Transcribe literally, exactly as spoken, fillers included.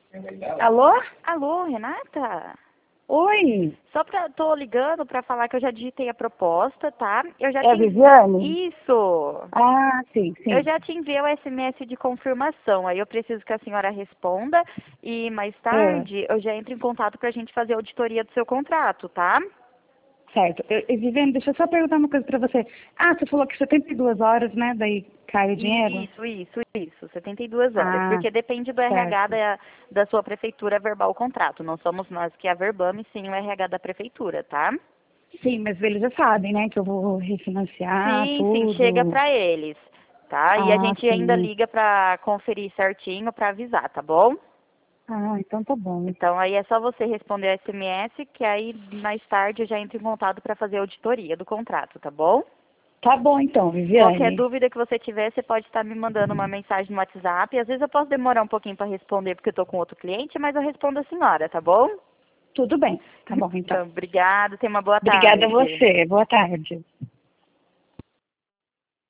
Alô? Alô, Renata? Oi, Só pra, tô ligando pra falar que eu já digitei a proposta, tá? Eu já é a te... Viviane? Isso! Ah, sim, Eu sim. já te enviei o S M S de confirmação, aí eu preciso que a senhora responda e mais É, tarde eu já entro em contato pra gente fazer a auditoria do seu contrato, tá? certo. Eu, eu, Viviane, deixa eu só perguntar uma coisa pra você. Ah, você falou que setenta e duas horas, né, daí cai o dinheiro? Isso, isso, isso, setenta e duas horas, Ah, porque depende do R H certo. da, da sua prefeitura averbar o contrato. Não somos nós que averbamos, sim o R H da prefeitura, tá? Sim, mas eles já sabem, né, que eu vou refinanciar Sim, sim, chega tudo. pra eles, tá? E a Ah, gente ainda sim. liga pra conferir certinho, pra avisar, tá bom? Ah, então tá bom. Então aí é só você responder o S M S, que aí mais tarde eu já entro em contato pra fazer a auditoria do contrato, tá bom? Tá bom então, Qualquer Viviane. dúvida que você tiver, você pode estar me mandando uma mensagem no WhatsApp. Às vezes eu posso demorar um pouquinho para responder porque eu tô com outro cliente, mas eu respondo a senhora, tá bom? Tudo bem. Tá bom então. Então, obrigada, tenha uma boa Obrigada a tarde. você. Boa tarde.